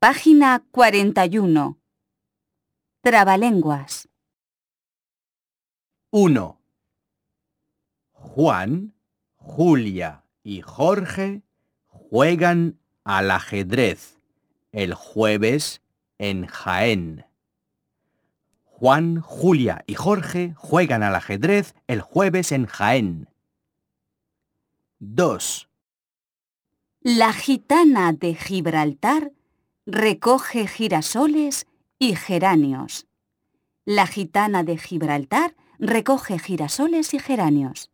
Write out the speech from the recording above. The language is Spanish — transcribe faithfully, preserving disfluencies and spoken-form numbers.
Página cuarenta y uno. Trabalenguas. uno. Juan, Julia y Jorge juegan al ajedrez el jueves en Jaén. Juan, Julia y Jorge juegan al ajedrez el jueves en Jaén. dos. La gitana de Gibraltar recoge girasoles y geranios. La gitana de Gibraltar recoge girasoles y geranios.